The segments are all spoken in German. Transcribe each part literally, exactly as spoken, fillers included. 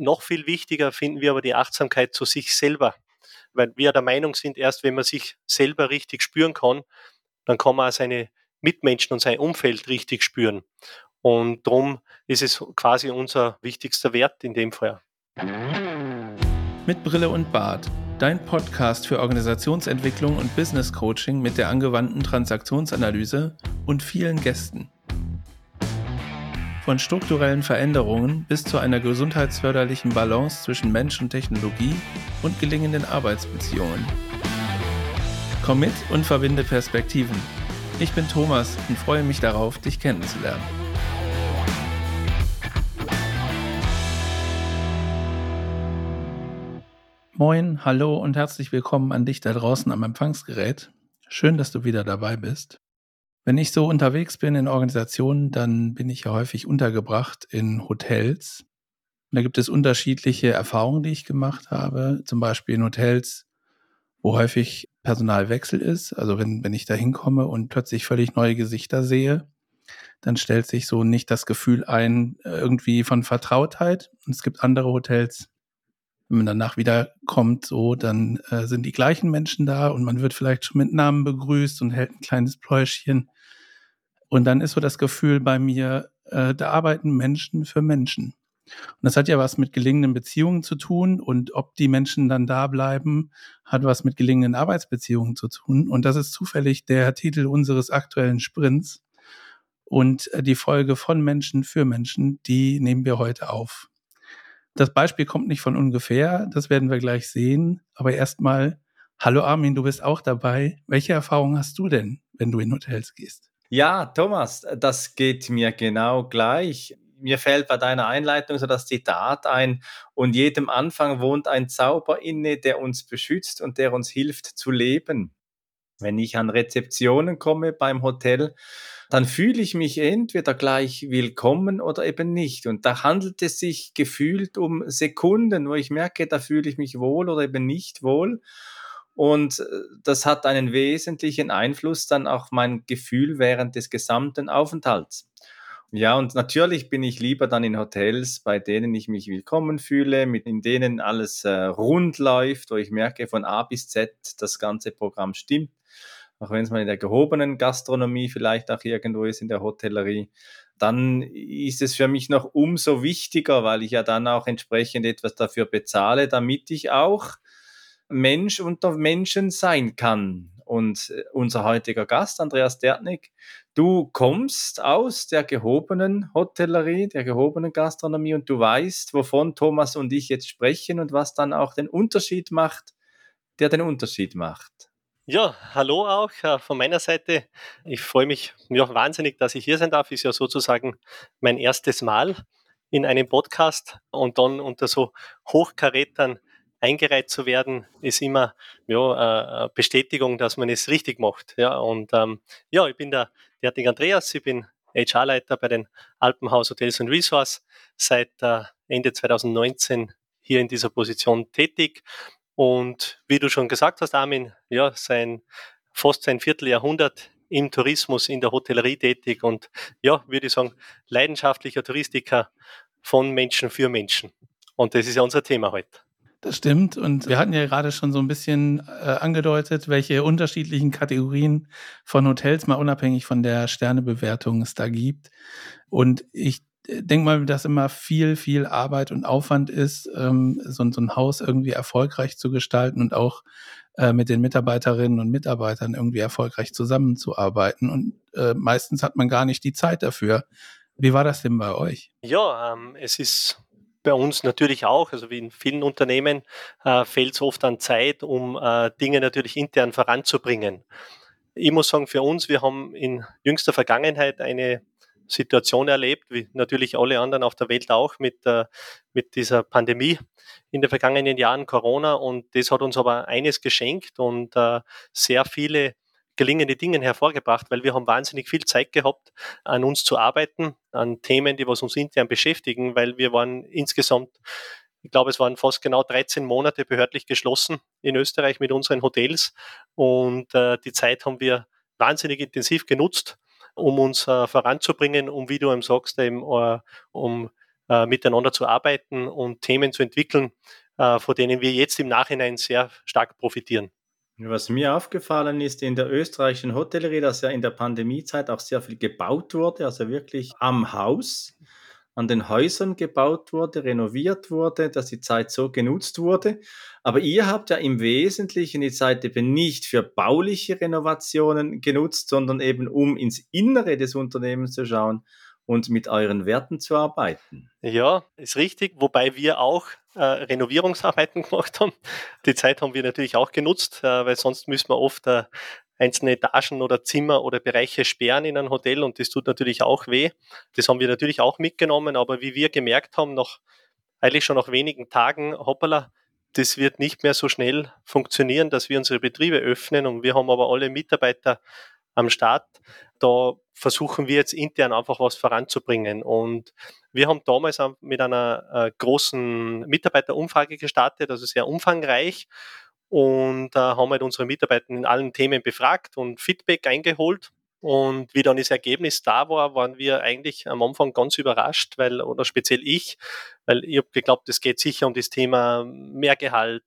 noch viel wichtiger finden wir aber die Achtsamkeit zu sich selber, weil wir der Meinung sind, erst wenn man sich selber richtig spüren kann, dann kann man auch seine Mitmenschen und sein Umfeld richtig spüren. Und darum ist es quasi unser wichtigster Wert in dem Fall. Mit Brille und Bart, dein Podcast für Organisationsentwicklung und Business Coaching mit der angewandten Transaktionsanalyse und vielen Gästen. Von strukturellen Veränderungen bis zu einer gesundheitsförderlichen Balance zwischen Mensch und Technologie und gelingenden Arbeitsbeziehungen. Komm mit und verbinde Perspektiven. Ich bin Thomas und freue mich darauf, dich kennenzulernen. Moin, hallo und herzlich willkommen an dich da draußen am Empfangsgerät. Schön, dass du wieder dabei bist. Wenn ich so unterwegs bin in Organisationen, dann bin ich ja häufig untergebracht in Hotels. Und da gibt es unterschiedliche Erfahrungen, die ich gemacht habe. Zum Beispiel in Hotels, wo häufig Personalwechsel ist. Also wenn, wenn ich da hinkomme und plötzlich völlig neue Gesichter sehe, dann stellt sich so nicht das Gefühl ein, irgendwie von Vertrautheit. Und es gibt andere Hotels, wenn man danach wieder kommt, so, dann äh, sind die gleichen Menschen da und man wird vielleicht schon mit Namen begrüßt und hält ein kleines Pläuschchen. Und dann ist so das Gefühl bei mir, äh, da arbeiten Menschen für Menschen. Und das hat ja was mit gelingenden Beziehungen zu tun und ob die Menschen dann da bleiben, hat was mit gelingenden Arbeitsbeziehungen zu tun. Und das ist zufällig der Titel unseres aktuellen Sprints. Und die Folge von Menschen für Menschen, die nehmen wir heute auf. Das Beispiel kommt nicht von ungefähr, das werden wir gleich sehen. Aber erstmal, hallo Armin, du bist auch dabei. Welche Erfahrungen hast du denn, wenn du in Hotels gehst? Ja, Thomas, das geht mir genau gleich. Mir fällt bei deiner Einleitung so das Zitat ein: Und jedem Anfang wohnt ein Zauber inne, der uns beschützt und der uns hilft zu leben. Wenn ich an Rezeptionen komme beim Hotel, dann fühle ich mich entweder gleich willkommen oder eben nicht. Und da handelt es sich gefühlt um Sekunden, wo ich merke, da fühle ich mich wohl oder eben nicht wohl. Und äh, das hat einen wesentlichen Einfluss dann auf mein Gefühl während des gesamten Aufenthalts. Ja, und natürlich bin ich lieber dann in Hotels, bei denen ich mich willkommen fühle, mit in denen alles äh, rund läuft, wo ich merke, von A bis Z das ganze Programm stimmt. Auch wenn es mal in der gehobenen Gastronomie vielleicht auch irgendwo ist, in der Hotellerie, dann ist es für mich noch umso wichtiger, weil ich ja dann auch entsprechend etwas dafür bezahle, damit ich auch Mensch unter Menschen sein kann. Und äh, unser heutiger Gast, Andreas Dertnig, du kommst aus der gehobenen Hotellerie, der gehobenen Gastronomie und du weißt, wovon Thomas und ich jetzt sprechen und was dann auch den Unterschied macht, der den Unterschied macht. Ja, hallo auch äh, von meiner Seite. Ich freue mich ja, wahnsinnig, dass ich hier sein darf. Ist ja sozusagen mein erstes Mal in einem Podcast und dann unter so Hochkarätern eingereiht zu werden, ist immer ja, äh, Bestätigung, dass man es richtig macht. Ja, und ähm, ja, ich bin der Dertig Andreas, ich bin H R-Leiter bei den Alpenhaus Hotels and Resorts, seit äh, Ende zwanzig neunzehn hier in dieser Position tätig. Und wie du schon gesagt hast, Armin, ja, sein, fast sein Vierteljahrhundert im Tourismus, in der Hotellerie tätig und ja, würde ich sagen, leidenschaftlicher Touristiker von Menschen für Menschen. Und das ist ja unser Thema heute. Das stimmt. Und wir hatten ja gerade schon so ein bisschen äh, angedeutet, welche unterschiedlichen Kategorien von Hotels, mal unabhängig von der Sternebewertung, es da gibt. Und ich denke mal, dass immer viel, viel Arbeit und Aufwand ist, ähm, so, so ein Haus irgendwie erfolgreich zu gestalten und auch äh, mit den Mitarbeiterinnen und Mitarbeitern irgendwie erfolgreich zusammenzuarbeiten. Und äh, meistens hat man gar nicht die Zeit dafür. Wie war das denn bei euch? Ja, ähm, es ist bei uns natürlich auch, also wie in vielen Unternehmen, äh, fehlt es oft an Zeit, um äh, Dinge natürlich intern voranzubringen. Ich muss sagen, für uns, wir haben in jüngster Vergangenheit eine Situation erlebt, wie natürlich alle anderen auf der Welt auch, mit, äh, mit dieser Pandemie in den vergangenen Jahren, Corona. Und das hat uns aber eines geschenkt und äh, sehr viele gelingende Dinge hervorgebracht, weil wir haben wahnsinnig viel Zeit gehabt, an uns zu arbeiten, an Themen, die was uns intern beschäftigen, weil wir waren insgesamt, ich glaube, es waren fast genau dreizehn Monate behördlich geschlossen in Österreich mit unseren Hotels und äh, die Zeit haben wir wahnsinnig intensiv genutzt, um uns äh, voranzubringen, um, wie du eben sagst, eben, äh, um äh, miteinander zu arbeiten und Themen zu entwickeln, äh, von denen wir jetzt im Nachhinein sehr stark profitieren. Was mir aufgefallen ist in der österreichischen Hotellerie, dass ja in der Pandemiezeit auch sehr viel gebaut wurde, also wirklich am Haus, an den Häusern gebaut wurde, renoviert wurde, dass die Zeit so genutzt wurde. Aber ihr habt ja im Wesentlichen die Zeit eben nicht für bauliche Renovationen genutzt, sondern eben um ins Innere des Unternehmens zu schauen und mit euren Werten zu arbeiten. Ja, ist richtig, wobei wir auch äh, Renovierungsarbeiten gemacht haben. Die Zeit haben wir natürlich auch genutzt, äh, weil sonst müssen wir oft äh, einzelne Etagen oder Zimmer oder Bereiche sperren in einem Hotel und das tut natürlich auch weh. Das haben wir natürlich auch mitgenommen, aber wie wir gemerkt haben, nach eigentlich schon nach wenigen Tagen, hoppala, das wird nicht mehr so schnell funktionieren, dass wir unsere Betriebe öffnen und wir haben aber alle Mitarbeiter am Start. Da versuchen wir jetzt intern einfach was voranzubringen und wir haben damals mit einer äh, großen Mitarbeiterumfrage gestartet, also sehr umfangreich und äh, haben halt unsere Mitarbeiter in allen Themen befragt und Feedback eingeholt. Und wie dann das Ergebnis da war, waren wir eigentlich am Anfang ganz überrascht, weil, oder speziell ich, weil ich habe geglaubt, es geht sicher um das Thema mehr Gehalt,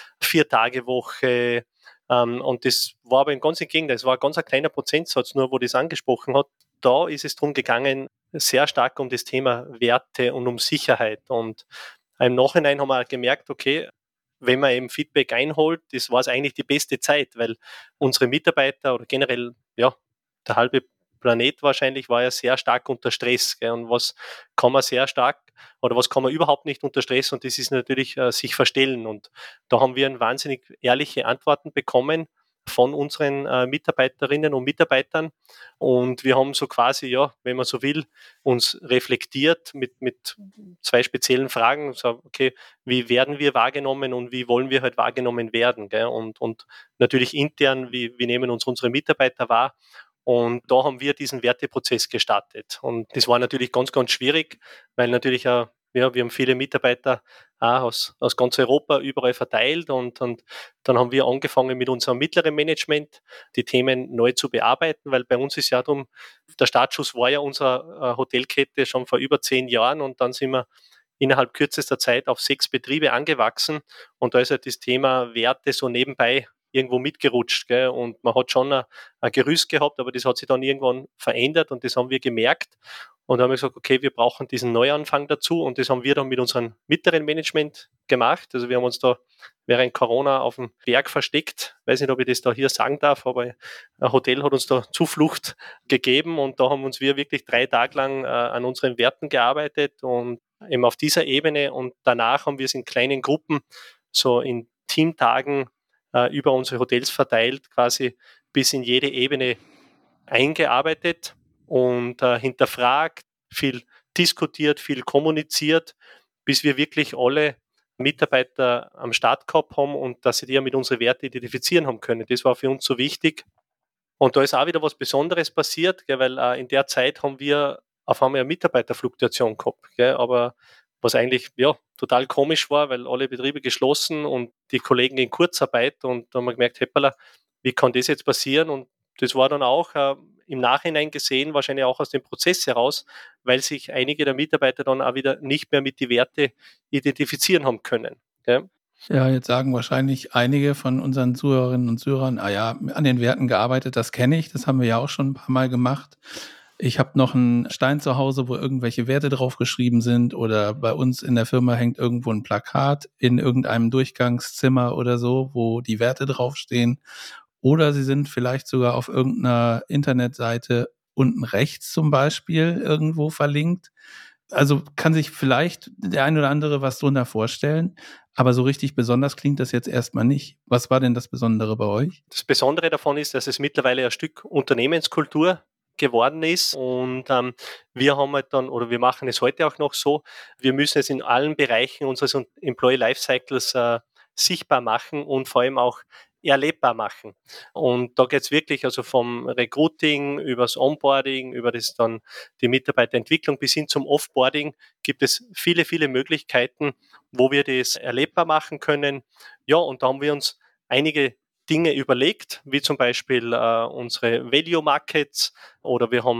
Vier-Tage-Woche, ähm, und das war aber im ganzen Gegenteil. Es war ein ganz ein kleiner Prozentsatz nur, wo das angesprochen hat. Da ist es darum gegangen, sehr stark um das Thema Werte und um Sicherheit. Und im Nachhinein haben wir gemerkt, okay, wenn man eben Feedback einholt, das war es eigentlich die beste Zeit, weil unsere Mitarbeiter oder generell, ja, der halbe Planet wahrscheinlich war ja sehr stark unter Stress. Gell? Und was kann man sehr stark oder was kann man überhaupt nicht unter Stress? Und das ist natürlich äh, sich verstellen. Und da haben wir wahnsinnig ehrliche Antworten bekommen von unseren äh, Mitarbeiterinnen und Mitarbeitern. Und wir haben so quasi, ja, wenn man so will, uns reflektiert mit, mit zwei speziellen Fragen. So, okay, wie werden wir wahrgenommen und wie wollen wir halt wahrgenommen werden? Gell? Und, und natürlich intern, wie, wie nehmen uns unsere Mitarbeiter wahr? Und da haben wir diesen Werteprozess gestartet. Und das war natürlich ganz, ganz schwierig, weil natürlich auch, ja, wir haben viele Mitarbeiter auch aus, aus ganz Europa überall verteilt und, und dann haben wir angefangen mit unserem mittleren Management die Themen neu zu bearbeiten, weil bei uns ist ja darum, der Startschuss war ja unsere Hotelkette schon vor über zehn Jahren und dann sind wir innerhalb kürzester Zeit auf sechs Betriebe angewachsen und da ist halt das Thema Werte so nebenbei irgendwo mitgerutscht. Gell? Und man hat schon ein, ein Gerüst gehabt, aber das hat sich dann irgendwann verändert und das haben wir gemerkt. Und da haben wir gesagt, okay, wir brauchen diesen Neuanfang dazu und das haben wir dann mit unserem mittleren Management gemacht. Also wir haben uns da während Corona auf dem Berg versteckt. Weiß nicht, ob ich das da hier sagen darf, aber ein Hotel hat uns da Zuflucht gegeben und da haben uns wir wirklich drei Tage lang äh, an unseren Werten gearbeitet und eben auf dieser Ebene und danach haben wir es in kleinen Gruppen, so in Teamtagen äh, über unsere Hotels verteilt, quasi bis in jede Ebene eingearbeitet und äh, hinterfragt, viel diskutiert, viel kommuniziert, bis wir wirklich alle Mitarbeiter am Start gehabt haben und dass sie die ja mit unseren Werten identifizieren haben können. Das war für uns so wichtig. Und da ist auch wieder was Besonderes passiert, gell, weil äh, in der Zeit haben wir auf einmal eine Mitarbeiterfluktuation gehabt. Gell, aber was eigentlich ja, total komisch war, weil alle Betriebe geschlossen und die Kollegen in Kurzarbeit und da haben wir gemerkt, heppala, wie kann das jetzt passieren? Und das war dann auch äh, im Nachhinein gesehen, wahrscheinlich auch aus dem Prozess heraus, weil sich einige der Mitarbeiter dann auch wieder nicht mehr mit die Werte identifizieren haben können. Gell? Ja, jetzt sagen wahrscheinlich einige von unseren Zuhörerinnen und Zuhörern, ah ja, an den Werten gearbeitet, das kenne ich, das haben wir ja auch schon ein paar Mal gemacht. Ich habe noch einen Stein zu Hause, wo irgendwelche Werte drauf geschrieben sind oder bei uns in der Firma hängt irgendwo ein Plakat in irgendeinem Durchgangszimmer oder so, wo die Werte draufstehen. Oder sie sind vielleicht sogar auf irgendeiner Internetseite unten rechts zum Beispiel irgendwo verlinkt. Also kann sich vielleicht der ein oder andere was drunter vorstellen, aber so richtig besonders klingt das jetzt erstmal nicht. Was war denn das Besondere bei euch? Das Besondere davon ist, dass es mittlerweile ein Stück Unternehmenskultur geworden ist und ähm, wir haben halt dann, oder wir machen es heute auch noch so, wir müssen es in allen Bereichen unseres Employee Lifecycles äh, sichtbar machen und vor allem auch erlebbar machen. Und da geht es wirklich also vom Recruiting übers Onboarding, über das dann die Mitarbeiterentwicklung bis hin zum Offboarding gibt es viele, viele Möglichkeiten, wo wir das erlebbar machen können. Ja, und da haben wir uns einige Dinge überlegt, wie zum Beispiel äh, unsere Value Markets oder wir haben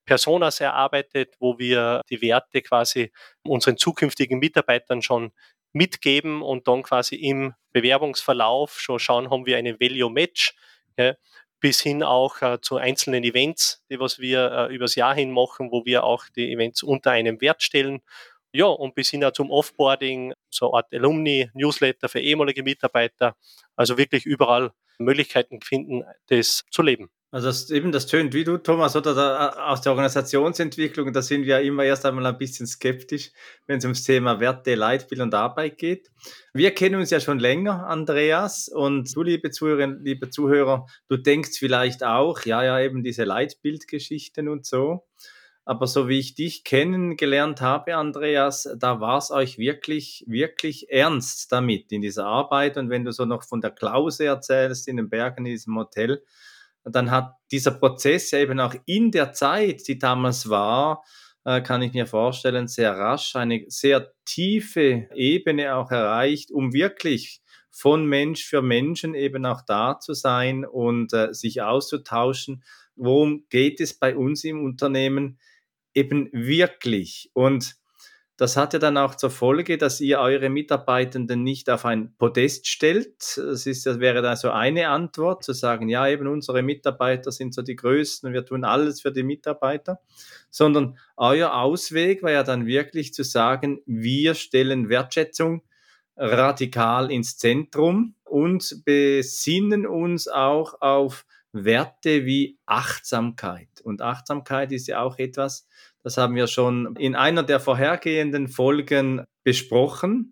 Personas erarbeitet, wo wir die Werte quasi unseren zukünftigen Mitarbeitern schon mitgeben und dann quasi im Bewerbungsverlauf schon schauen, haben wir einen Value Match, ja, bis hin auch äh, zu einzelnen Events, die was wir äh, übers Jahr hin machen, wo wir auch die Events unter einem Wert stellen. Ja, und bis hin auch zum Offboarding, so eine Art Alumni-Newsletter für ehemalige Mitarbeiter. Also wirklich überall Möglichkeiten finden, das zu leben. Also das, eben, das tönt wie du, Thomas, oder da, aus der Organisationsentwicklung, da sind wir immer erst einmal ein bisschen skeptisch, wenn es ums Thema Werte, Leitbild und Arbeit geht. Wir kennen uns ja schon länger, Andreas, und du, liebe Zuhörerinnen, liebe Zuhörer, du denkst vielleicht auch, ja, ja, eben diese Leitbildgeschichten und so. Aber so wie ich dich kennengelernt habe, Andreas, da war es euch wirklich, wirklich ernst damit in dieser Arbeit. Und wenn du so noch von der Klause erzählst in den Bergen, in diesem Hotel, dann hat dieser Prozess ja eben auch in der Zeit, die damals war, äh, kann ich mir vorstellen, sehr rasch eine sehr tiefe Ebene auch erreicht, um wirklich von Mensch für Menschen eben auch da zu sein und äh, sich auszutauschen. Worum geht es bei uns im Unternehmen eben wirklich? Und das hat ja dann auch zur Folge, dass ihr eure Mitarbeitenden nicht auf ein Podest stellt. Das ist, das wäre da so eine Antwort, zu sagen, ja, eben unsere Mitarbeiter sind so die Größten und wir tun alles für die Mitarbeiter, sondern euer Ausweg war ja dann wirklich zu sagen, wir stellen Wertschätzung radikal ins Zentrum und besinnen uns auch auf Werte wie Achtsamkeit. Und Achtsamkeit ist ja auch etwas, das haben wir schon in einer der vorhergehenden Folgen besprochen.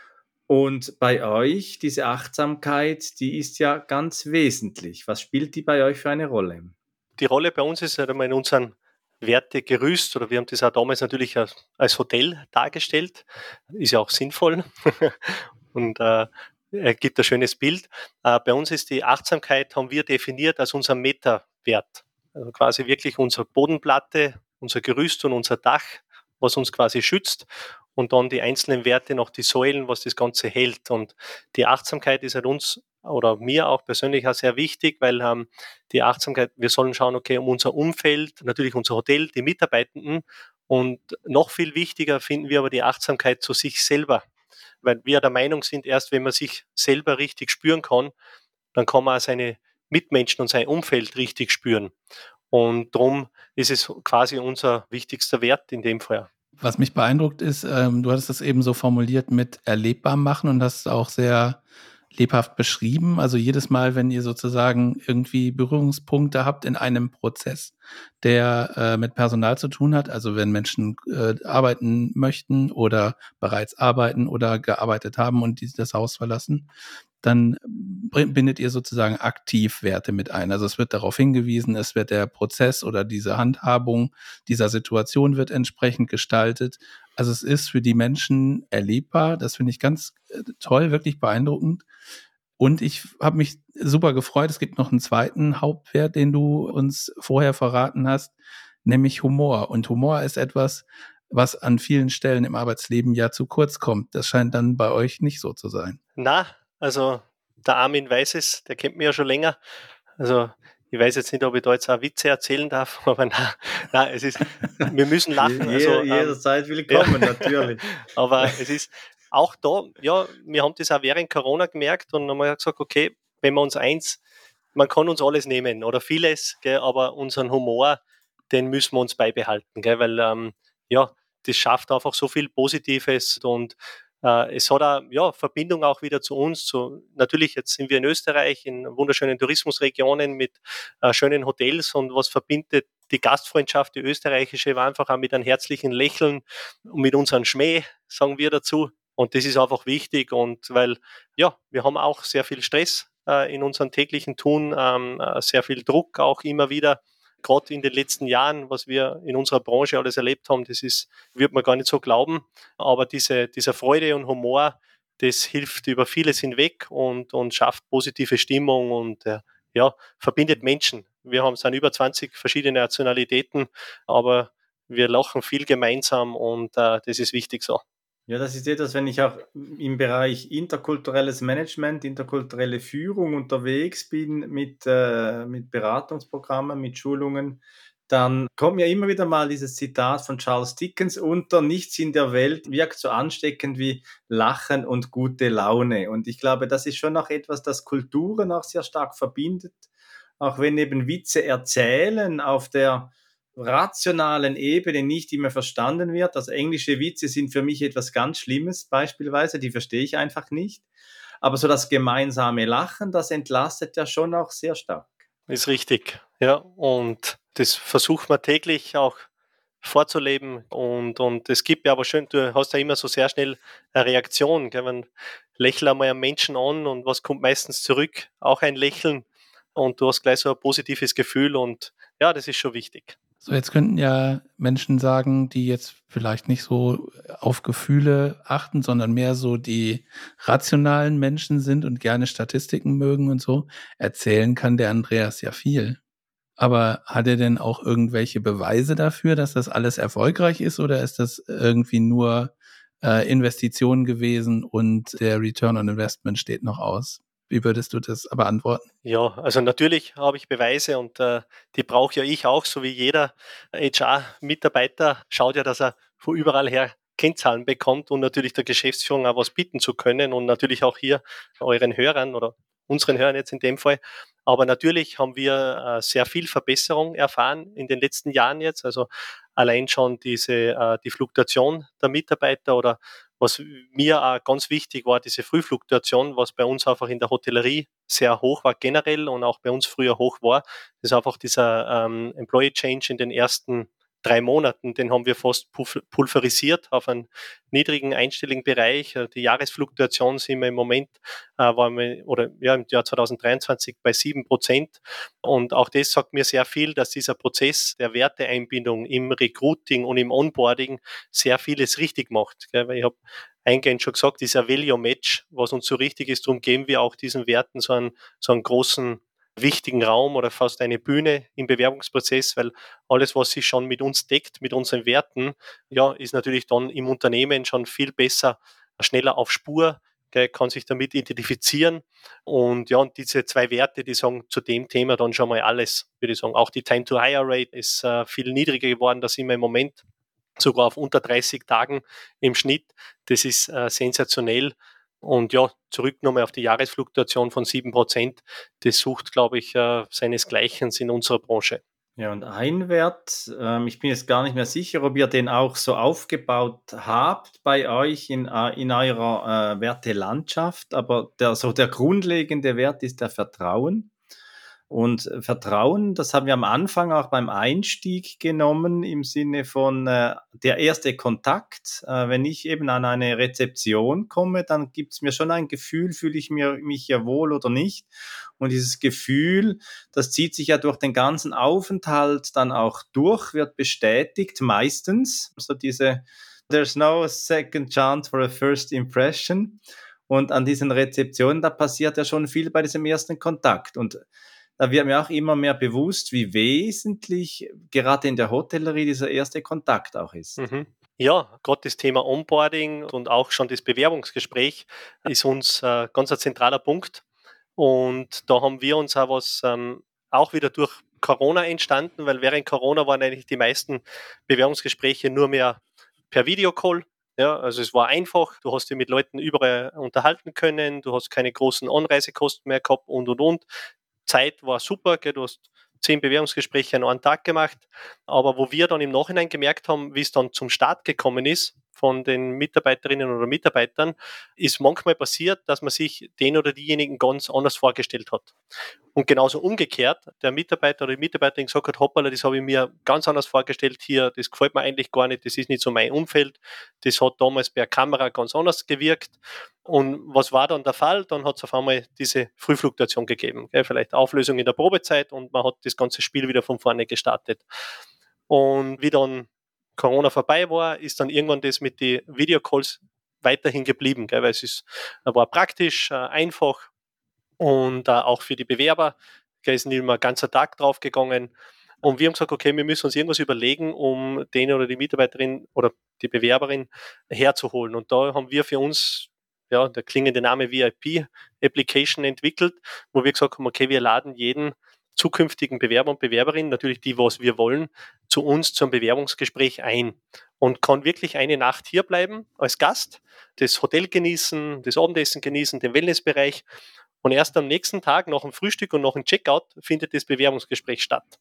Und bei euch, diese Achtsamkeit, die ist ja ganz wesentlich. Was spielt die bei euch für eine Rolle? Die Rolle bei uns ist halt einmal in unserem Wertegerüst, oder wir haben das auch damals natürlich als, als Hotel dargestellt, ist ja auch sinnvoll und äh, gibt ein schönes Bild. Äh, bei uns ist die Achtsamkeit, haben wir definiert als unser Meta-Wert. Also quasi wirklich unsere Bodenplatte, unser Gerüst und unser Dach, was uns quasi schützt, und dann die einzelnen Werte, noch die Säulen, was das Ganze hält. Und die Achtsamkeit ist halt uns oder mir auch persönlich auch sehr wichtig, weil ähm, die Achtsamkeit, wir sollen schauen, okay, um unser Umfeld, natürlich unser Hotel, die Mitarbeitenden, und noch viel wichtiger finden wir aber die Achtsamkeit zu sich selber, weil wir der Meinung sind, erst wenn man sich selber richtig spüren kann, dann kann man auch seine Mitmenschen und sein Umfeld richtig spüren. Und darum ist es quasi unser wichtigster Wert in dem Fall. Was mich beeindruckt ist, ähm, du hattest das eben so formuliert mit erlebbar machen und hast auch sehr lebhaft beschrieben. Also jedes Mal, wenn ihr sozusagen irgendwie Berührungspunkte habt in einem Prozess, der äh, mit Personal zu tun hat, also wenn Menschen äh, arbeiten möchten oder bereits arbeiten oder gearbeitet haben und die das Haus verlassen, dann bindet ihr sozusagen aktiv Werte mit ein. Also es wird darauf hingewiesen, es wird der Prozess oder diese Handhabung dieser Situation wird entsprechend gestaltet. Also es ist für die Menschen erlebbar. Das finde ich ganz toll, wirklich beeindruckend. Und ich habe mich super gefreut. Es gibt noch einen zweiten Hauptwert, den du uns vorher verraten hast, nämlich Humor. Und Humor ist etwas, was an vielen Stellen im Arbeitsleben ja zu kurz kommt. Das scheint dann bei euch nicht so zu sein. Na, also der Armin weiß es, der kennt mich ja schon länger. Also ich weiß jetzt nicht, ob ich da jetzt auch Witze erzählen darf, aber nein, nein, es ist, wir müssen lachen. Je, also, jederzeit ähm, willkommen, ja. Natürlich. Aber es ist auch da, ja, wir haben das auch während Corona gemerkt und haben gesagt, okay, wenn wir uns eins, man kann uns alles nehmen oder vieles, gell, aber unseren Humor, den müssen wir uns beibehalten, gell, weil ähm, ja, das schafft einfach so viel Positives und äh, es hat auch, ja, Verbindung auch wieder zu uns. Zu, natürlich, jetzt sind wir in Österreich in wunderschönen Tourismusregionen mit äh, schönen Hotels, und was verbindet die Gastfreundschaft, die österreichische, war einfach auch mit einem herzlichen Lächeln und mit unserem Schmäh, sagen wir dazu. Und das ist einfach wichtig, und weil, ja, wir haben auch sehr viel Stress äh, in unserem täglichen Tun, ähm, äh, sehr viel Druck auch immer wieder. Gerade in den letzten Jahren, was wir in unserer Branche alles erlebt haben, das ist, wird man gar nicht so glauben. Aber diese, diese Freude und Humor, das hilft über vieles hinweg und, und schafft positive Stimmung und äh, ja, verbindet Menschen. Wir haben sind über zwanzig verschiedene Nationalitäten, aber wir lachen viel gemeinsam, und äh, das ist wichtig so. Ja, das ist etwas, wenn ich auch im Bereich interkulturelles Management, interkulturelle Führung unterwegs bin mit, äh, mit Beratungsprogrammen, mit Schulungen, dann kommt mir immer wieder mal dieses Zitat von Charles Dickens unter: Nichts in der Welt wirkt so ansteckend wie Lachen und gute Laune. Und ich glaube, das ist schon noch etwas, das Kulturen auch sehr stark verbindet. Auch wenn eben Witze erzählen auf der rationalen Ebene nicht immer verstanden wird. Also englische Witze sind für mich etwas ganz Schlimmes beispielsweise, die verstehe ich einfach nicht. Aber so das gemeinsame Lachen, das entlastet ja schon auch sehr stark. Ist richtig, ja. Und das versucht man täglich auch vorzuleben. Und, und es gibt ja aber schön, du hast ja immer so sehr schnell eine Reaktion. Gell? Man lächelt einmal einen Menschen an und was kommt meistens zurück? Auch ein Lächeln. Und du hast gleich so ein positives Gefühl und ja, das ist schon wichtig. So, jetzt könnten ja Menschen sagen, die jetzt vielleicht nicht so auf Gefühle achten, sondern mehr so die rationalen Menschen sind und gerne Statistiken mögen und so. Erzählen kann der Andreas ja viel. Aber hat er denn auch irgendwelche Beweise dafür, dass das alles erfolgreich ist, oder ist das irgendwie nur äh, Investition gewesen und der Return on Investment steht noch aus? Wie würdest du das beantworten? Ja, also natürlich habe ich Beweise und äh, die brauche ja ich auch, so wie jeder H R-Mitarbeiter schaut ja, dass er von überall her Kennzahlen bekommt und natürlich der Geschäftsführung auch was bieten zu können und natürlich auch hier euren Hörern oder unseren Hörern jetzt in dem Fall. Aber natürlich haben wir äh, sehr viel Verbesserung erfahren in den letzten Jahren jetzt. Also allein schon diese äh, die Fluktuation der Mitarbeiter oder was mir auch ganz wichtig war, diese Frühfluktuation, was bei uns einfach in der Hotellerie sehr hoch war generell und auch bei uns früher hoch war, ist einfach dieser ähm, Employee Change in den ersten drei Monaten, den haben wir fast pulverisiert auf einen niedrigen einstelligen Bereich. Die Jahresfluktuation sind wir im Moment, äh, waren wir, oder ja, im Jahr zwanzig dreiundzwanzig bei sieben Prozent. Und auch das sagt mir sehr viel, dass dieser Prozess der Werteeinbindung im Recruiting und im Onboarding sehr vieles richtig macht. Gell? Weil ich habe eingehend schon gesagt, dieser Value-Match, was uns so richtig ist, darum geben wir auch diesen Werten so einen, so einen großen, wichtigen Raum oder fast eine Bühne im Bewerbungsprozess, weil alles, was sich schon mit uns deckt, mit unseren Werten, ja, ist natürlich dann im Unternehmen schon viel besser, schneller auf Spur, gell, kann sich damit identifizieren. Und ja, und diese zwei Werte, die sagen zu dem Thema dann schon mal alles, würde ich sagen. Auch die Time-to-Hire-Rate ist äh, viel niedriger geworden, da sind wir im Moment sogar auf unter dreißig Tagen im Schnitt. Das ist äh, sensationell. Und ja, zurück nochmal auf die Jahresfluktuation von sieben Prozent. Das sucht, glaube ich, äh, seinesgleichen in unserer Branche. Ja, und ein Wert, ähm, ich bin jetzt gar nicht mehr sicher, ob ihr den auch so aufgebaut habt bei euch in, äh, in eurer äh, Wertelandschaft, aber der, so der grundlegende Wert ist der Vertrauen. Und äh, Vertrauen, das haben wir am Anfang auch beim Einstieg genommen im Sinne von äh, der erste Kontakt. Äh, wenn ich eben an eine Rezeption komme, dann gibt es mir schon ein Gefühl, fühle ich mir, mich ja wohl oder nicht. Und dieses Gefühl, das zieht sich ja durch den ganzen Aufenthalt dann auch durch, wird bestätigt meistens. So diese There's no second chance for a first impression. Und an diesen Rezeptionen, da passiert ja schon viel bei diesem ersten Kontakt. Und da wird mir auch immer mehr bewusst, wie wesentlich gerade in der Hotellerie dieser erste Kontakt auch ist. Mhm. Ja, gerade das Thema Onboarding und auch schon das Bewerbungsgespräch ist uns äh, ganz ein zentraler Punkt. Und da haben wir uns auch was ähm, auch wieder durch Corona entstanden, weil während Corona waren eigentlich die meisten Bewerbungsgespräche nur mehr per Videocall. Ja, also es war einfach, du hast dich mit Leuten überall unterhalten können, du hast keine großen Anreisekosten mehr gehabt und und und. Zeit war super, gell, du hast zehn Bewerbungsgespräche an einem Tag gemacht, aber wo wir dann im Nachhinein gemerkt haben, wie es dann zum Start gekommen ist von den Mitarbeiterinnen oder Mitarbeitern, ist manchmal passiert, dass man sich den oder diejenigen ganz anders vorgestellt hat. Und genauso umgekehrt, der Mitarbeiter oder die Mitarbeiterin gesagt hat, hoppala, das habe ich mir ganz anders vorgestellt hier, das gefällt mir eigentlich gar nicht, das ist nicht so mein Umfeld, das hat damals per Kamera ganz anders gewirkt. Und was war dann der Fall? Dann hat es auf einmal diese Frühfluktuation gegeben, gell? Vielleicht Auflösung in der Probezeit und man hat das ganze Spiel wieder von vorne gestartet. Und wie dann Corona vorbei war, ist dann irgendwann das mit den Videocalls weiterhin geblieben, gell? Weil es ist, war praktisch, äh, einfach und äh, auch für die Bewerber, da ist nicht immer ein ganzer Tag draufgegangen. Und wir haben gesagt, okay, wir müssen uns irgendwas überlegen, um den oder die Mitarbeiterin oder die Bewerberin herzuholen. Und da haben wir für uns, ja, der klingende Name V I P Application entwickelt, wo wir gesagt haben, okay, wir laden jeden zukünftigen Bewerber und Bewerberinnen, natürlich die, was wir wollen, zu uns zum Bewerbungsgespräch ein und kann wirklich eine Nacht hier bleiben als Gast, das Hotel genießen, das Abendessen genießen, den Wellnessbereich und erst am nächsten Tag nach dem Frühstück und nach dem Checkout findet das Bewerbungsgespräch statt.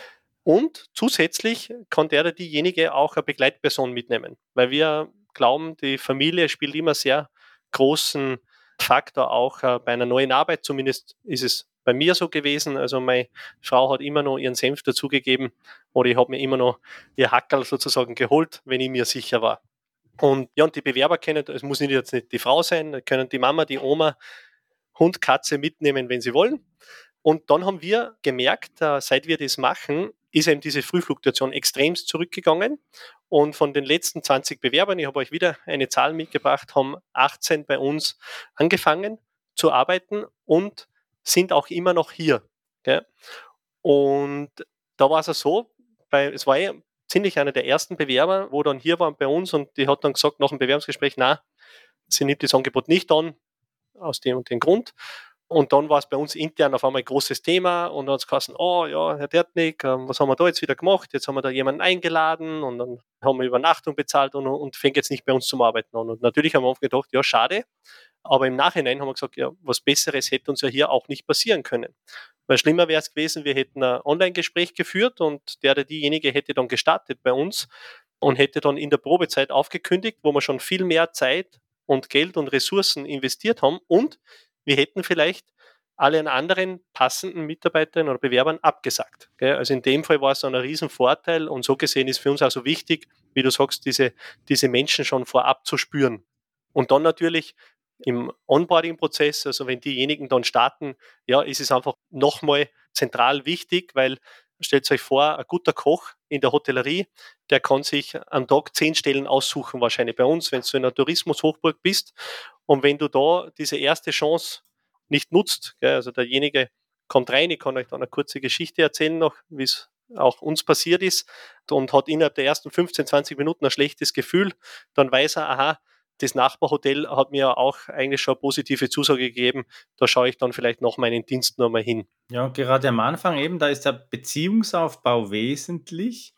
Und zusätzlich kann der oder diejenige auch eine Begleitperson mitnehmen, weil wir glauben, die Familie spielt immer sehr großen Faktor auch äh, bei einer neuen Arbeit. Zumindest ist es bei mir so gewesen. Also meine Frau hat immer noch ihren Senf dazugegeben oder ich habe mir immer noch ihr Hackerl sozusagen geholt, wenn ich mir sicher war. Und ja, und die Bewerber kennen, es muss nicht jetzt nicht die Frau sein, können die Mama, die Oma, Hund, Katze mitnehmen, wenn sie wollen. Und dann haben wir gemerkt, äh, seit wir das machen, ist eben diese Frühfluktuation extremst zurückgegangen. Und von den letzten zwanzig Bewerbern, ich habe euch wieder eine Zahl mitgebracht, haben achtzehn bei uns angefangen zu arbeiten und sind auch immer noch hier. Gell? Und da war es auch so, weil es war ja ziemlich einer der ersten Bewerber, wo dann hier waren bei uns und die hat dann gesagt nach dem Bewerbungsgespräch, na, sie nimmt das Angebot nicht an, aus dem und dem Grund. Und dann war es bei uns intern auf einmal ein großes Thema und dann hat es geheißen, oh ja, Herr Dertnig, ähm, was haben wir da jetzt wieder gemacht? Jetzt haben wir da jemanden eingeladen und dann haben wir Übernachtung bezahlt und, und fängt jetzt nicht bei uns zum Arbeiten an. Und natürlich haben wir oft gedacht, ja, schade. Aber im Nachhinein haben wir gesagt, ja, was Besseres hätte uns ja hier auch nicht passieren können. Weil schlimmer wäre es gewesen, wir hätten ein Online-Gespräch geführt und der oder diejenige hätte dann gestartet bei uns und hätte dann in der Probezeit aufgekündigt, wo wir schon viel mehr Zeit und Geld und Ressourcen investiert haben und wir hätten vielleicht alle anderen passenden Mitarbeiterinnen oder Bewerbern abgesagt. Gell? Also in dem Fall war es dann ein Riesenvorteil und so gesehen ist für uns auch so wichtig, wie du sagst, diese, diese Menschen schon vorab zu spüren. Und dann natürlich im Onboarding-Prozess, also wenn diejenigen dann starten, ja, ist es einfach nochmal zentral wichtig, weil stellt euch vor, ein guter Koch in der Hotellerie, der kann sich am Tag zehn Stellen aussuchen, wahrscheinlich bei uns, wenn du in einer Tourismus-Hochburg bist. Und wenn du da diese erste Chance nicht nutzt, gell, also derjenige kommt rein, ich kann euch da eine kurze Geschichte erzählen noch, wie es auch uns passiert ist und hat innerhalb der ersten fünfzehn, zwanzig Minuten ein schlechtes Gefühl, dann weiß er, aha, das Nachbarhotel hat mir auch eigentlich schon eine positive Zusage gegeben, da schaue ich dann vielleicht nach meinen Dienst noch mal hin. Ja, gerade am Anfang eben, da ist der Beziehungsaufbau wesentlich.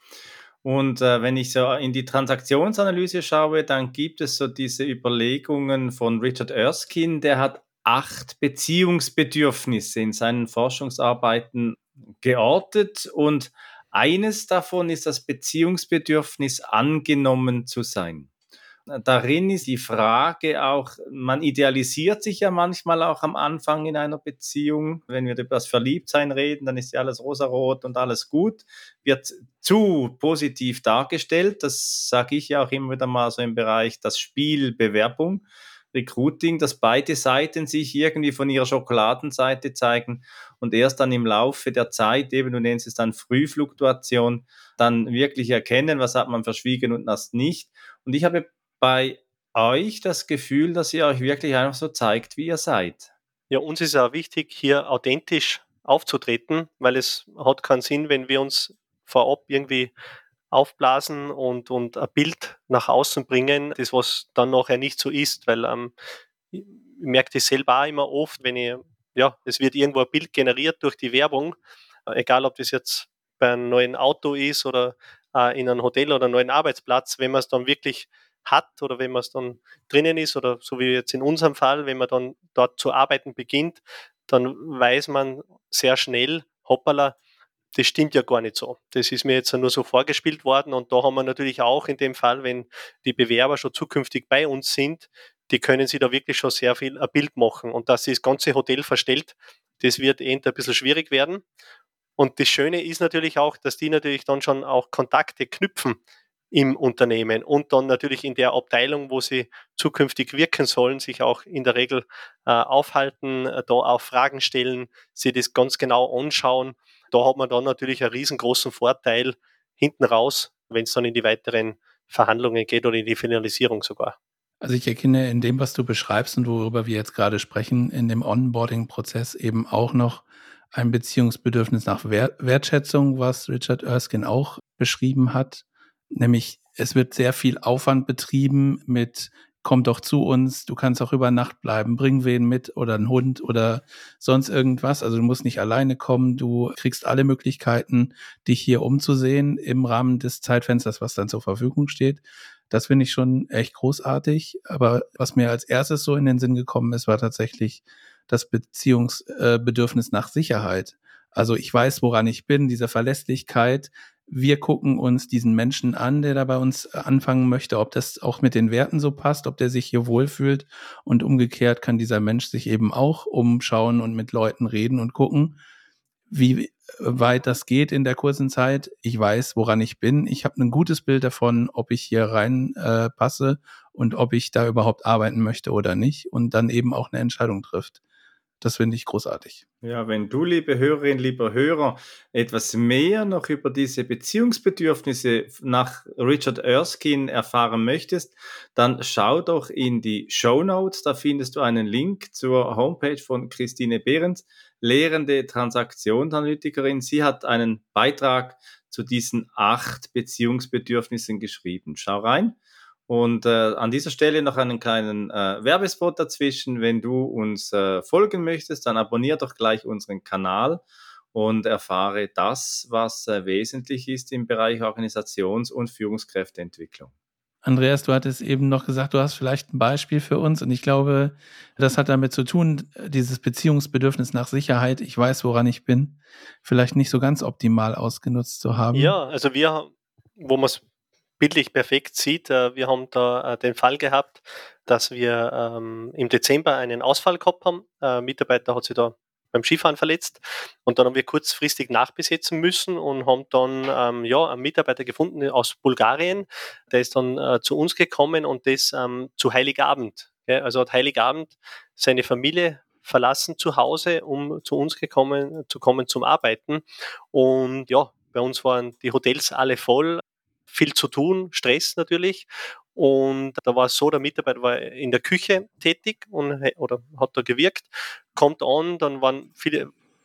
Und äh, wenn ich so in die Transaktionsanalyse schaue, dann gibt es so diese Überlegungen von Richard Erskine, der hat acht Beziehungsbedürfnisse in seinen Forschungsarbeiten geortet und eines davon ist das Beziehungsbedürfnis, angenommen zu sein. Darin ist die Frage auch, man idealisiert sich ja manchmal auch am Anfang in einer Beziehung. Wenn wir über das Verliebtsein reden, dann ist ja alles rosarot und alles gut. Wird zu positiv dargestellt. Das sage ich ja auch immer wieder mal so im Bereich das Spiel Bewerbung, Recruiting, dass beide Seiten sich irgendwie von ihrer Schokoladenseite zeigen und erst dann im Laufe der Zeit, eben du nennst es dann Frühfluktuation, dann wirklich erkennen, was hat man verschwiegen und was nicht. Und ich habe bei euch das Gefühl, dass ihr euch wirklich einfach so zeigt, wie ihr seid? Ja, uns ist auch wichtig, hier authentisch aufzutreten, weil es hat keinen Sinn, wenn wir uns vorab irgendwie aufblasen und, und ein Bild nach außen bringen, das was dann nachher nicht so ist, weil ähm, ich merke das selber auch immer oft, wenn ich, ja, es wird irgendwo ein Bild generiert durch die Werbung, äh, egal ob das jetzt bei einem neuen Auto ist oder äh, in einem Hotel oder einem neuen Arbeitsplatz, wenn man es dann wirklich hat oder wenn man es dann drinnen ist oder so wie jetzt in unserem Fall, wenn man dann dort zu arbeiten beginnt, dann weiß man sehr schnell, hoppala, das stimmt ja gar nicht so. Das ist mir jetzt nur so vorgespielt worden und da haben wir natürlich auch in dem Fall, wenn die Bewerber schon zukünftig bei uns sind, die können sich da wirklich schon sehr viel ein Bild machen und dass sie das ganze Hotel verstellt, das wird eher ein bisschen schwierig werden. Und das Schöne ist natürlich auch, dass die natürlich dann schon auch Kontakte knüpfen im Unternehmen und dann natürlich in der Abteilung, wo sie zukünftig wirken sollen, sich auch in der Regel äh, aufhalten, äh, da auch Fragen stellen, sie das ganz genau anschauen. Da hat man dann natürlich einen riesengroßen Vorteil hinten raus, wenn es dann in die weiteren Verhandlungen geht oder in die Finalisierung sogar. Also ich erkenne in dem, was du beschreibst und worüber wir jetzt gerade sprechen, in dem Onboarding-Prozess eben auch noch ein Beziehungsbedürfnis nach Wertschätzung, was Richard Erskine auch beschrieben hat. Nämlich es wird sehr viel Aufwand betrieben mit komm doch zu uns, du kannst auch über Nacht bleiben, bring wen mit oder einen Hund oder sonst irgendwas. Also du musst nicht alleine kommen, du kriegst alle Möglichkeiten, dich hier umzusehen im Rahmen des Zeitfensters, was dann zur Verfügung steht. Das finde ich schon echt großartig. Aber was mir als erstes so in den Sinn gekommen ist, war tatsächlich das Beziehungsbedürfnis nach Sicherheit. Also ich weiß, woran ich bin, diese Verlässlichkeit. Wir gucken uns diesen Menschen an, der da bei uns anfangen möchte, ob das auch mit den Werten so passt, ob der sich hier wohlfühlt. Und umgekehrt kann dieser Mensch sich eben auch umschauen und mit Leuten reden und gucken, wie weit das geht in der kurzen Zeit. Ich weiß, woran ich bin. Ich habe ein gutes Bild davon, ob ich hier rein äh, passe und ob ich da überhaupt arbeiten möchte oder nicht und dann eben auch eine Entscheidung trifft. Das finde ich großartig. Ja, wenn du, liebe Hörerin, lieber Hörer, etwas mehr noch über diese Beziehungsbedürfnisse nach Richard Erskine erfahren möchtest, dann schau doch in die Shownotes, da findest du einen Link zur Homepage von Christine Behrens, lehrende Transaktionsanalytikerin. Sie hat einen Beitrag zu diesen acht Beziehungsbedürfnissen geschrieben. Schau rein. Und äh, an dieser Stelle noch einen kleinen äh, Werbespot dazwischen. Wenn du uns äh, folgen möchtest, dann abonniere doch gleich unseren Kanal und erfahre das, was äh, wesentlich ist im Bereich Organisations- und Führungskräfteentwicklung. Andreas, du hattest eben noch gesagt, du hast vielleicht ein Beispiel für uns und ich glaube, das hat damit zu tun, dieses Beziehungsbedürfnis nach Sicherheit, ich weiß, woran ich bin, vielleicht nicht so ganz optimal ausgenutzt zu haben. Ja, also wir, wo man es bildlich perfekt sieht, äh, wir haben da äh, den Fall gehabt, dass wir ähm, im Dezember einen Ausfall gehabt haben. Ein Mitarbeiter hat sich da beim Skifahren verletzt und dann haben wir kurzfristig nachbesetzen müssen und haben dann ähm, ja, einen Mitarbeiter gefunden aus Bulgarien, der ist dann äh, zu uns gekommen und das ähm, zu Heiligabend. Gell? Also hat Heiligabend seine Familie verlassen zu Hause, um zu uns gekommen, zu kommen zum Arbeiten. Und ja, bei uns waren die Hotels alle voll, viel zu tun, Stress natürlich. Und da war es so, der Mitarbeiter war in der Küche tätig und, oder hat da gewirkt, kommt an, dann waren viele,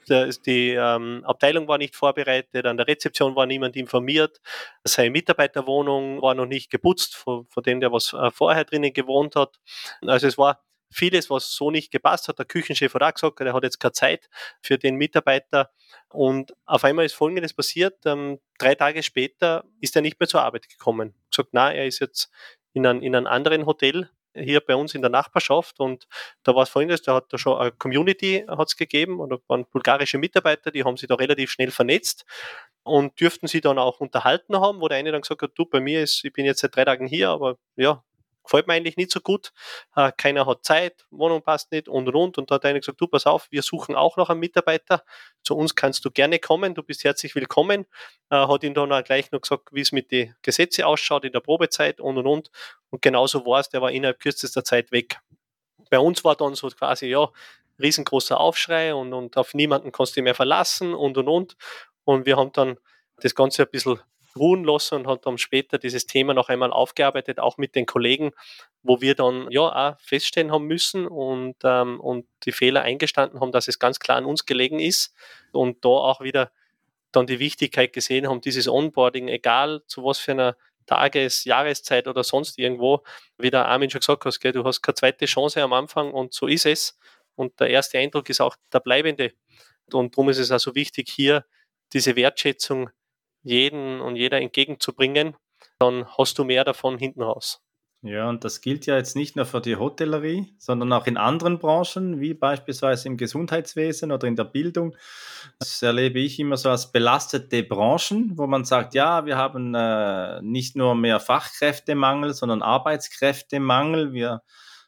die ähm, Abteilung war nicht vorbereitet, an der Rezeption war niemand informiert, seine Mitarbeiterwohnung war noch nicht geputzt, von, von dem der was äh, vorher drinnen gewohnt hat. Also es war vieles, was so nicht gepasst hat. Der Küchenchef hat auch gesagt, er hat jetzt keine Zeit für den Mitarbeiter. Und auf einmal ist Folgendes passiert. Ähm, drei Tage später ist er nicht mehr zur Arbeit gekommen. Gesagt, na, er ist jetzt in einem, in einem anderen Hotel hier bei uns in der Nachbarschaft. Und da war es Folgendes, da hat da schon eine Community hat's gegeben und da waren bulgarische Mitarbeiter, die haben sich da relativ schnell vernetzt und dürften sie dann auch unterhalten haben, wo der eine dann gesagt hat, du, bei mir ist, ich bin jetzt seit drei Tagen hier, aber ja, gefällt mir eigentlich nicht so gut, äh, keiner hat Zeit, Wohnung passt nicht und und und. Und da hat einer gesagt, du, pass auf, wir suchen auch noch einen Mitarbeiter, zu uns kannst du gerne kommen, du bist herzlich willkommen. Äh, hat ihm dann auch gleich noch gesagt, wie es mit den Gesetzen ausschaut in der Probezeit und und und. Und genauso war es, der war innerhalb kürzester Zeit weg. Bei uns war dann so quasi, ja, riesengroßer Aufschrei und, und auf niemanden kannst du dich mehr verlassen und und und. Und wir haben dann das Ganze ein bisschen ruhen lassen und haben dann später dieses Thema noch einmal aufgearbeitet, auch mit den Kollegen, wo wir dann ja auch feststellen haben müssen und, ähm, und die Fehler eingestanden haben, dass es ganz klar an uns gelegen ist und da auch wieder dann die Wichtigkeit gesehen haben, dieses Onboarding, egal zu was für einer Tages-, Jahreszeit oder sonst irgendwo, wie der Armin schon gesagt hat, gell, du hast keine zweite Chance am Anfang und so ist es. Und der erste Eindruck ist auch der bleibende. Und darum ist es also wichtig, hier diese Wertschätzung jeden und jeder entgegenzubringen. Dann hast du mehr davon hinten raus. Ja, und das gilt ja jetzt nicht nur für die Hotellerie, sondern auch in anderen Branchen, wie beispielsweise im Gesundheitswesen oder in der Bildung. Das erlebe ich immer so als belastete Branchen, wo man sagt, ja, wir haben äh, nicht nur mehr Fachkräftemangel, sondern Arbeitskräftemangel. Wir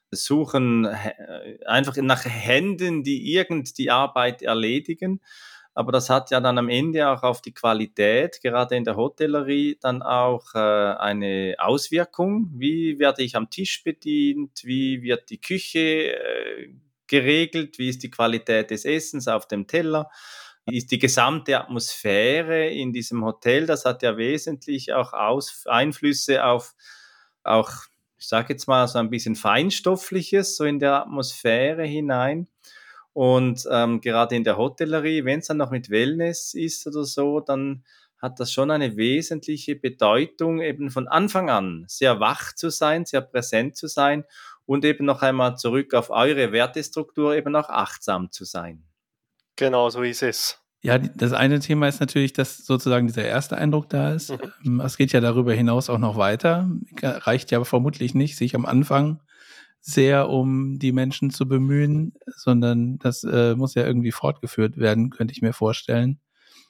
suchen äh, einfach nach Händen, die irgend die Arbeit erledigen. Aber das hat ja dann am Ende auch auf die Qualität, gerade in der Hotellerie, dann auch äh, eine Auswirkung. Wie werde ich am Tisch bedient? Wie wird die Küche äh, geregelt? Wie ist die Qualität des Essens auf dem Teller? Wie ist die gesamte Atmosphäre in diesem Hotel? Das hat ja wesentlich auch Aus- Einflüsse auf auch, ich sage jetzt mal, so ein bisschen Feinstoffliches, so in der Atmosphäre hinein. Und ähm, gerade in der Hotellerie, wenn es dann noch mit Wellness ist oder so, dann hat das schon eine wesentliche Bedeutung, eben von Anfang an sehr wach zu sein, sehr präsent zu sein und eben noch einmal zurück auf eure Wertestruktur eben auch achtsam zu sein. Genau, so ist es. Ja, die- das eine Thema ist natürlich, dass sozusagen dieser erste Eindruck da ist. Mhm. Ähm, Es geht ja darüber hinaus auch noch weiter. Ge- Reicht ja vermutlich nicht, sich am Anfang sehr um die Menschen zu bemühen, sondern das äh, muss ja irgendwie fortgeführt werden, könnte ich mir vorstellen.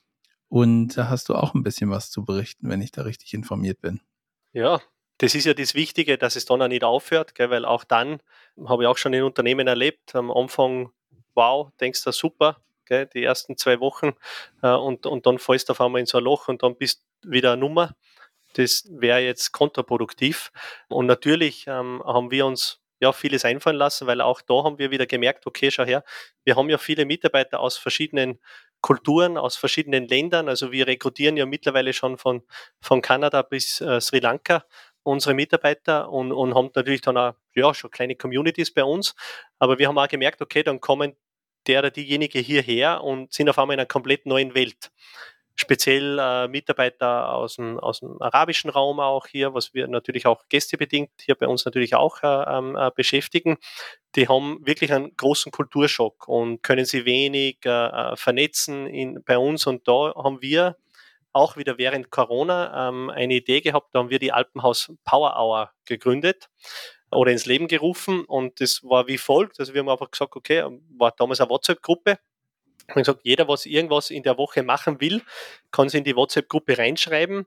Und da hast du auch ein bisschen was zu berichten, wenn ich da richtig informiert bin. Ja, das ist ja das Wichtige, dass es dann auch nicht aufhört, gell, weil auch dann habe ich auch schon in Unternehmen erlebt, am Anfang, wow, denkst du, super, gell, die ersten zwei Wochen äh, und, und dann fällst du auf einmal in so ein Loch und dann bist du wieder eine Nummer. Das wäre jetzt kontraproduktiv. Und natürlich ähm, haben wir uns ja vieles einfallen lassen, weil auch da haben wir wieder gemerkt, okay, schau her, wir haben ja viele Mitarbeiter aus verschiedenen Kulturen, aus verschiedenen Ländern. Also wir rekrutieren ja mittlerweile schon von, von Kanada bis äh, Sri Lanka unsere Mitarbeiter und, und haben natürlich dann auch ja, schon kleine Communities bei uns. Aber wir haben auch gemerkt, okay, dann kommen der oder diejenige hierher und sind auf einmal in einer komplett neuen Welt. Speziell äh, Mitarbeiter aus dem, aus dem arabischen Raum auch hier, was wir natürlich auch gästebedingt hier bei uns natürlich auch äh, ähm, äh, beschäftigen. Die haben wirklich einen großen Kulturschock und können sie wenig äh, äh, vernetzen in, bei uns. Und da haben wir auch wieder während Corona ähm, eine Idee gehabt, da haben wir die Alpenhaus Power Hour gegründet oder ins Leben gerufen und das war wie folgt. Also wir haben einfach gesagt, okay, war damals eine WhatsApp-Gruppe. Ich habe gesagt, jeder, was irgendwas in der Woche machen will, kann sie in die WhatsApp-Gruppe reinschreiben.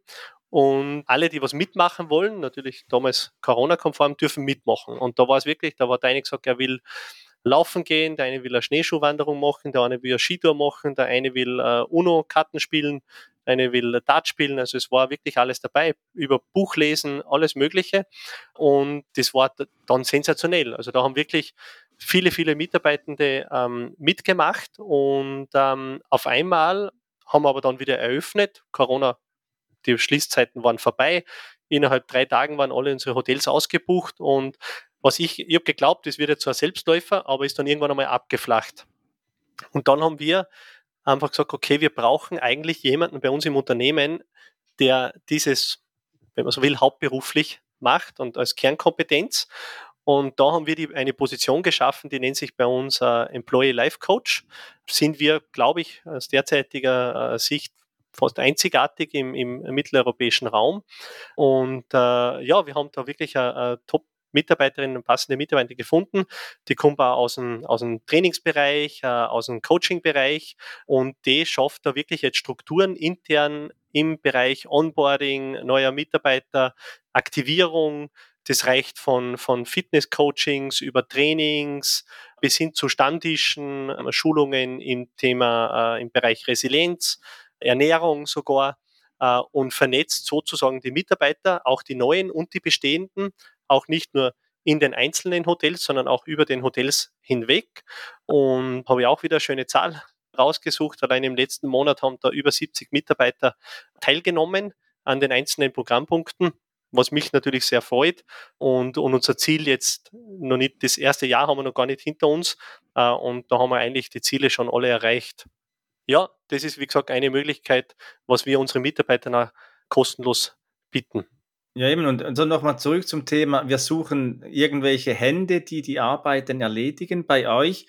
Und alle, die was mitmachen wollen, natürlich damals Corona-konform, dürfen mitmachen. Und da war es wirklich, da war der eine gesagt, er will laufen gehen, der eine will eine Schneeschuhwanderung machen, der eine will eine Skitour machen, der eine will äh, Uno-Karten spielen, der eine will Dart spielen. Also es war wirklich alles dabei, über Buch lesen, alles Mögliche. Und das war dann sensationell. Also da haben wirklich viele, viele Mitarbeitende ähm, mitgemacht und ähm, auf einmal haben wir aber dann wieder eröffnet. Corona, die Schließzeiten waren vorbei. Innerhalb drei Tagen waren alle unsere Hotels ausgebucht und was ich, ich habe geglaubt, das wird jetzt so ein Selbstläufer, aber ist dann irgendwann einmal abgeflacht. Und dann haben wir einfach gesagt, okay, wir brauchen eigentlich jemanden bei uns im Unternehmen, der dieses, wenn man so will, hauptberuflich macht und als Kernkompetenz. Und da haben wir die, eine Position geschaffen, die nennt sich bei uns äh, Employee Life Coach. Sind wir, glaube ich, aus derzeitiger äh, Sicht fast einzigartig im, im mitteleuropäischen Raum. Und äh, ja, wir haben da wirklich eine, eine Top- Mitarbeiterinnen und passende Mitarbeiter gefunden. Die kommt auch aus dem, aus dem Trainingsbereich, äh, aus dem Coachingbereich und die schafft da wirklich jetzt Strukturen intern im Bereich Onboarding neuer Mitarbeiter, Aktivierung. Das reicht von, von Fitness-Coachings über Trainings bis hin zu Stammtischen, äh, Schulungen im Thema, äh, im Bereich Resilienz, Ernährung sogar äh, und vernetzt sozusagen die Mitarbeiter, auch die neuen und die bestehenden, auch nicht nur in den einzelnen Hotels, sondern auch über den Hotels hinweg. Und habe ich auch wieder eine schöne Zahl rausgesucht. Allein im letzten Monat haben da über siebzig Mitarbeiter teilgenommen an den einzelnen Programmpunkten, was mich natürlich sehr freut. Und, und unser Ziel jetzt noch nicht, das erste Jahr haben wir noch gar nicht hinter uns. Äh, und da haben wir eigentlich die Ziele schon alle erreicht. Ja, das ist, wie gesagt, eine Möglichkeit, was wir unseren Mitarbeitern auch kostenlos bieten. Ja, eben, und, und so nochmal zurück zum Thema, wir suchen irgendwelche Hände, die die Arbeiten erledigen. Bei euch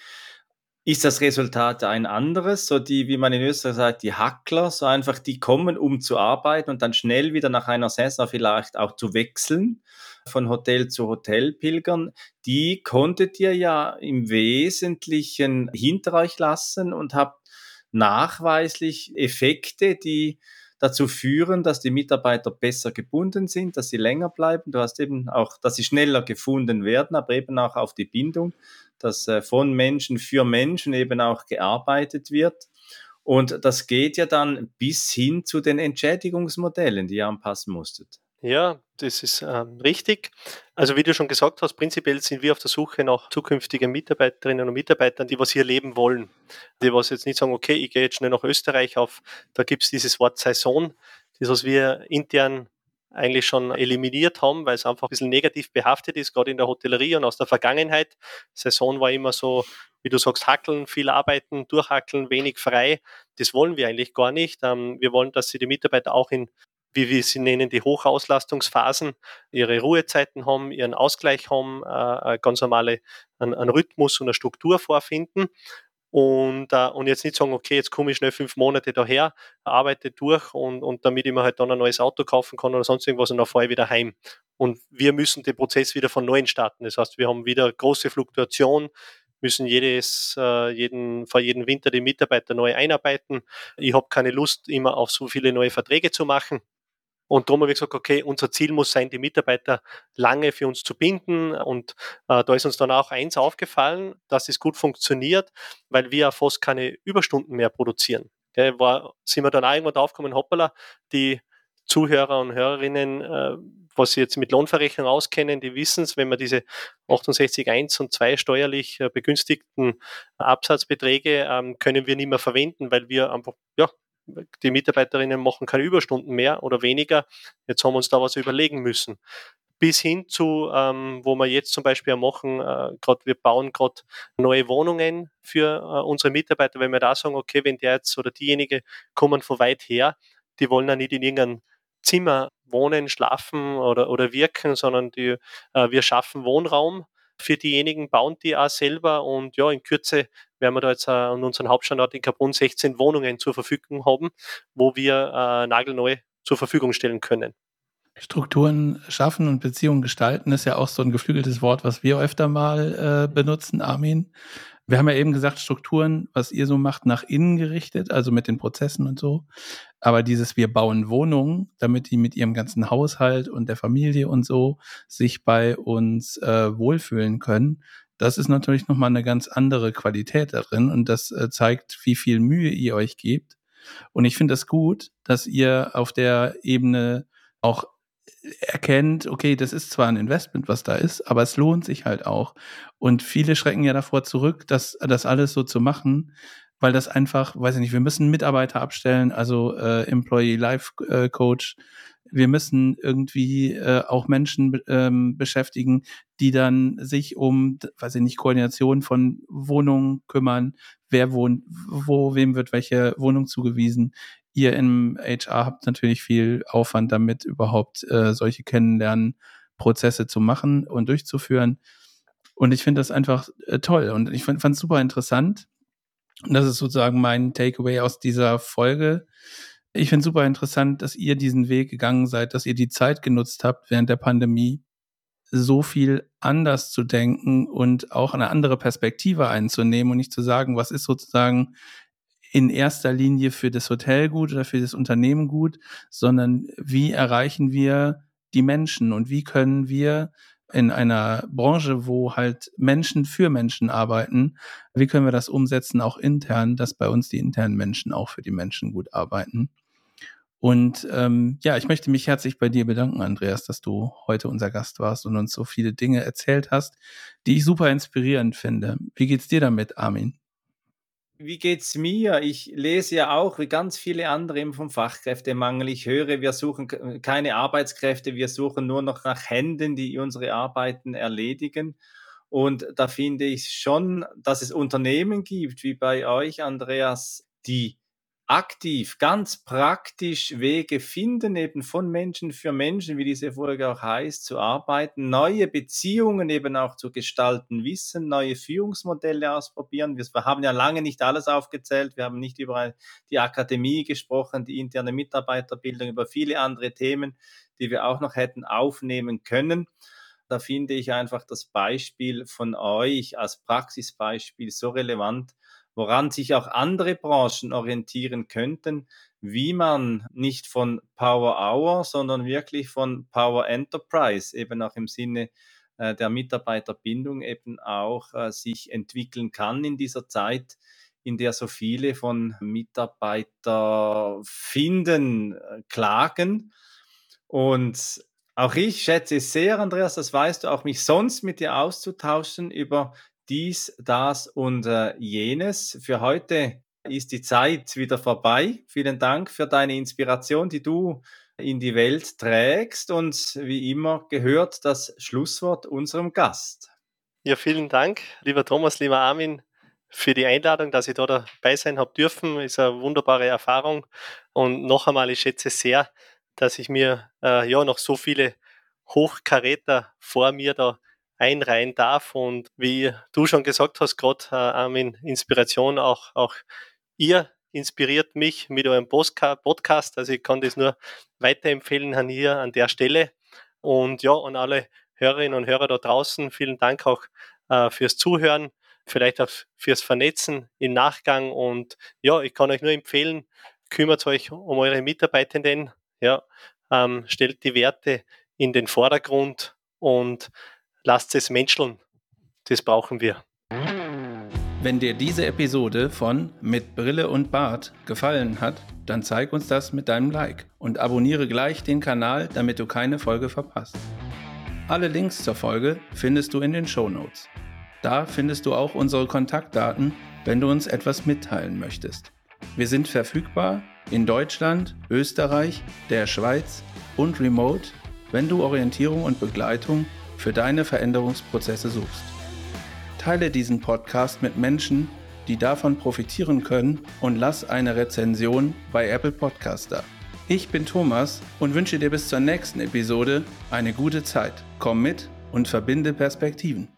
ist das Resultat ein anderes, so die, wie man in Österreich sagt, die Hackler, so einfach, die kommen, um zu arbeiten und dann schnell wieder nach einer Saison vielleicht auch zu wechseln, von Hotel zu Hotel pilgern. Die konntet ihr ja im Wesentlichen hinter euch lassen und habt nachweislich Effekte, die dazu führen, dass die Mitarbeiter besser gebunden sind, dass sie länger bleiben. Du hast eben auch, dass sie schneller gefunden werden, aber eben auch auf die Bindung, dass äh, von Menschen für Menschen eben auch gearbeitet wird. Und das geht ja dann bis hin zu den Entschädigungsmodellen, die ihr anpassen musstet. Ja, das ist ähm, richtig. Also wie du schon gesagt hast, prinzipiell sind wir auf der Suche nach zukünftigen Mitarbeiterinnen und Mitarbeitern, die was hier leben wollen. Die was jetzt nicht sagen, okay, ich gehe jetzt schnell nach Österreich auf, da gibt es dieses Wort Saison, das was wir intern eigentlich schon eliminiert haben, weil es einfach ein bisschen negativ behaftet ist, gerade in der Hotellerie und aus der Vergangenheit. Saison war immer so, wie du sagst, hackeln, viel arbeiten, durchhackeln, wenig frei. Das wollen wir eigentlich gar nicht. Ähm, wir wollen, dass sie die Mitarbeiter auch in, wie wir sie nennen, die Hochauslastungsphasen, ihre Ruhezeiten haben, ihren Ausgleich haben, äh, ganz normale einen, einen Rhythmus und eine Struktur vorfinden. Und, äh, und jetzt nicht sagen, okay, jetzt komme ich schnell fünf Monate daher, arbeite durch und, und damit ich mir halt dann ein neues Auto kaufen kann oder sonst irgendwas und dann fahre ich wieder heim. Und wir müssen den Prozess wieder von neuem starten. Das heißt, wir haben wieder große Fluktuation, müssen jedes, äh, jeden, vor jedem Winter die Mitarbeiter neu einarbeiten. Ich habe keine Lust, immer auf so viele neue Verträge zu machen. Und darum habe ich gesagt, okay, unser Ziel muss sein, die Mitarbeiter lange für uns zu binden. Und äh, da ist uns dann auch eins aufgefallen, dass es gut funktioniert, weil wir ja fast keine Überstunden mehr produzieren. Gell, war, sind wir dann auch irgendwann draufgekommen, hoppala, die Zuhörer und Hörerinnen, äh, was sie jetzt mit Lohnverrechnung auskennen, die wissen es, wenn man diese achtundsechzig Komma eins und zwei steuerlich äh, begünstigten Absatzbeträge ähm, können wir nicht mehr verwenden, weil wir einfach, ja, die Mitarbeiterinnen machen keine Überstunden mehr oder weniger. Jetzt haben wir uns da was überlegen müssen. Bis hin zu, ähm, wo wir jetzt zum Beispiel machen, äh, gerade wir bauen gerade neue Wohnungen für äh, unsere Mitarbeiter, wenn wir da sagen, okay, wenn der jetzt oder diejenige kommen von weit her, die wollen ja nicht in irgendeinem Zimmer wohnen, schlafen oder, oder wirken, sondern die, äh, wir schaffen Wohnraum für diejenigen, bauen die auch selber und ja, in Kürze werden wir da jetzt äh, an unserem Hauptstandort in Kaprun sechzehn Wohnungen zur Verfügung haben, wo wir äh, nagelneu zur Verfügung stellen können. Strukturen schaffen und Beziehungen gestalten ist ja auch so ein geflügeltes Wort, was wir öfter mal äh, benutzen, Armin. Wir haben ja eben gesagt, Strukturen, was ihr so macht, nach innen gerichtet, also mit den Prozessen und so. Aber dieses, wir bauen Wohnungen, damit die mit ihrem ganzen Haushalt und der Familie und so sich bei uns äh, wohlfühlen können, das ist natürlich nochmal eine ganz andere Qualität da drin und das äh, zeigt, wie viel Mühe ihr euch gebt. Und ich finde es das gut, dass ihr auf der Ebene auch erkennt, okay, das ist zwar ein Investment, was da ist, aber es lohnt sich halt auch. Und viele schrecken ja davor zurück, das, das alles so zu machen, weil das einfach, weiß ich nicht, wir müssen Mitarbeiter abstellen, also äh, Employee Life äh, Coach. Wir müssen irgendwie äh, auch Menschen ähm, beschäftigen, die dann sich um, weiß ich nicht, Koordination von Wohnungen kümmern, wer wohnt, wo, wem wird welche Wohnung zugewiesen. Ihr im H R habt natürlich viel Aufwand damit, überhaupt äh, solche Kennenlernprozesse zu machen und durchzuführen. Und ich finde das einfach äh, toll und ich fand es super interessant. Und das ist sozusagen mein Takeaway aus dieser Folge. Ich finde es super interessant, dass ihr diesen Weg gegangen seid, dass ihr die Zeit genutzt habt während der Pandemie, so viel anders zu denken und auch eine andere Perspektive einzunehmen und nicht zu sagen, was ist sozusagen in erster Linie für das Hotel gut oder für das Unternehmen gut, sondern wie erreichen wir die Menschen und wie können wir in einer Branche, wo halt Menschen für Menschen arbeiten, wie können wir das umsetzen, auch intern, dass bei uns die internen Menschen auch für die Menschen gut arbeiten. Und ähm, ja, ich möchte mich herzlich bei dir bedanken, Andreas, dass du heute unser Gast warst und uns so viele Dinge erzählt hast, die ich super inspirierend finde. Wie geht's dir damit, Armin? Wie geht's mir? Ich lese ja auch wie ganz viele andere eben vom Fachkräftemangel. Ich höre, wir suchen k keine Arbeitskräfte, wir suchen nur noch nach Händen, die unsere Arbeiten erledigen. Und da finde ich schon, dass es Unternehmen gibt, wie bei euch, Andreas, die aktiv, ganz praktisch Wege finden, eben von Menschen für Menschen, wie diese Folge auch heißt, zu arbeiten, neue Beziehungen eben auch zu gestalten wissen, neue Führungsmodelle ausprobieren. Wir haben ja lange nicht alles aufgezählt. Wir haben nicht über die Akademie gesprochen, die interne Mitarbeiterbildung, über viele andere Themen, die wir auch noch hätten aufnehmen können. Da finde ich einfach das Beispiel von euch als Praxisbeispiel so relevant, woran sich auch andere Branchen orientieren könnten, wie man nicht von Power Hour, sondern wirklich von Power Enterprise, eben auch im Sinne äh, der Mitarbeiterbindung eben auch äh, sich entwickeln kann in dieser Zeit, in der so viele von Mitarbeiter finden, äh, klagen. Und auch ich schätze es sehr, Andreas, das weißt du, auch mich sonst mit dir auszutauschen über dies, das und äh, jenes. Für heute ist die Zeit wieder vorbei. Vielen Dank für deine Inspiration, die du in die Welt trägst. Und wie immer gehört das Schlusswort unserem Gast. Ja, vielen Dank, lieber Thomas, lieber Armin, für die Einladung, dass ich da dabei sein habe dürfen. Ist eine wunderbare Erfahrung. Und noch einmal, ich schätze sehr, dass ich mir äh, ja noch so viele Hochkaräter vor mir da einreihen darf. Und wie du schon gesagt hast, gerade äh, Armin, Inspiration, auch, auch ihr inspiriert mich mit eurem Podcast. Also ich kann das nur weiterempfehlen an hier an der Stelle. Und ja, an alle Hörerinnen und Hörer da draußen, vielen Dank auch äh, fürs Zuhören, vielleicht auch fürs Vernetzen im Nachgang. Und ja, ich kann euch nur empfehlen, kümmert euch um eure Mitarbeitenden, ja, ähm, stellt die Werte in den Vordergrund und lasst es menscheln. Das brauchen wir. Wenn dir diese Episode von Mit Brille und Bart gefallen hat, dann zeig uns das mit deinem Like und abonniere gleich den Kanal, damit du keine Folge verpasst. Alle Links zur Folge findest du in den Shownotes. Da findest du auch unsere Kontaktdaten, wenn du uns etwas mitteilen möchtest. Wir sind verfügbar in Deutschland, Österreich, der Schweiz und remote, wenn du Orientierung und Begleitung für deine Veränderungsprozesse suchst. Teile diesen Podcast mit Menschen, die davon profitieren können, und lass eine Rezension bei Apple Podcasts da. Ich bin Thomas und wünsche dir bis zur nächsten Episode eine gute Zeit. Komm mit und verbinde Perspektiven.